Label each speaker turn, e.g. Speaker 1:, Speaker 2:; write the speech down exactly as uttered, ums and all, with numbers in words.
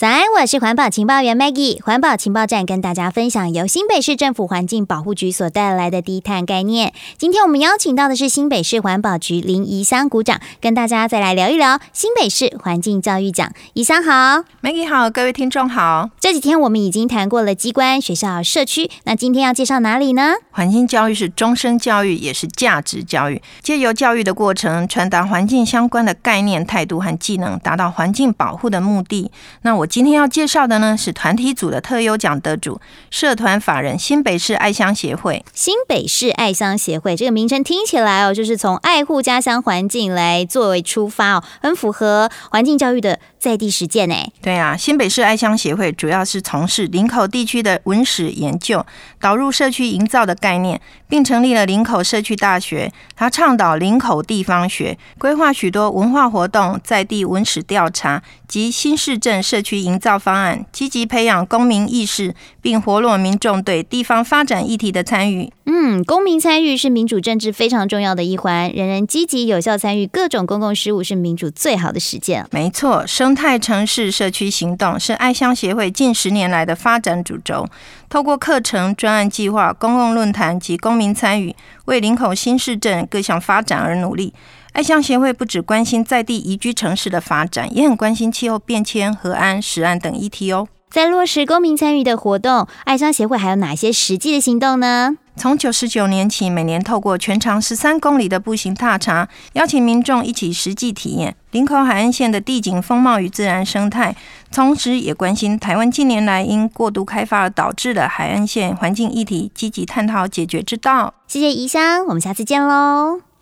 Speaker 1: 早安，我是环保情报员 Maggie。环保情报站跟大家分享由新北市政府环境保护局所带来的低碳概念。今天我们邀请到的是新北市环保局林宜香股长，跟大家再来聊一聊新北市环境教育奖。宜香好。
Speaker 2: Maggie 好，各位听众好。
Speaker 1: 这几天我们已经谈过了机关、学校、社区，那今天要介绍哪里呢？
Speaker 2: 环境教育是终身教育，也是价值教育，借由教育的过程传达环境相关的概念、态度和技能，达到环境保护的目的。那我今天要介绍的呢，是团体组的特优奖得主，社团法人新北市爱乡协会。
Speaker 1: 新北市爱乡协会这个名称听起来哦，就是从爱护家乡环境来作为出发哦，很符合环境教育的在地实践诶。
Speaker 2: 对啊，新北市爱乡协会主要是从事林口地区的文史研究，导入社区营造的概念，并成立了林口社区大学。他倡导林口地方学，规划许多文化活动、在地文史调查及新市镇社区营造方案，积极培养公民意识，并活络民众对地方发展议题的参与。
Speaker 1: 嗯，公民参与是民主政治非常重要的一环，人人积极有效参与各种公共事务是民主最好的实践。
Speaker 2: 没错，生态城市社区行动是爱乡协会近十年来的发展主轴，透过课程、专案计划、公共论坛及公民参与，为林口新市镇各项发展而努力。爱乡协会不只关心在地宜居城市的发展，也很关心气候变迁、核安、食安等议题哦。
Speaker 1: 在落实公民参与的活动，爱乡协会还有哪些实际的行动呢？
Speaker 2: 从九十九年起，每年透过全长十三公里的步行踏查，邀请民众一起实际体验林口海岸线的地景风貌与自然生态，同时也关心台湾近年来因过度开发而导致的海岸线环境议题，积极探讨解决之道。
Speaker 1: 谢谢宜香，我们下次见喽。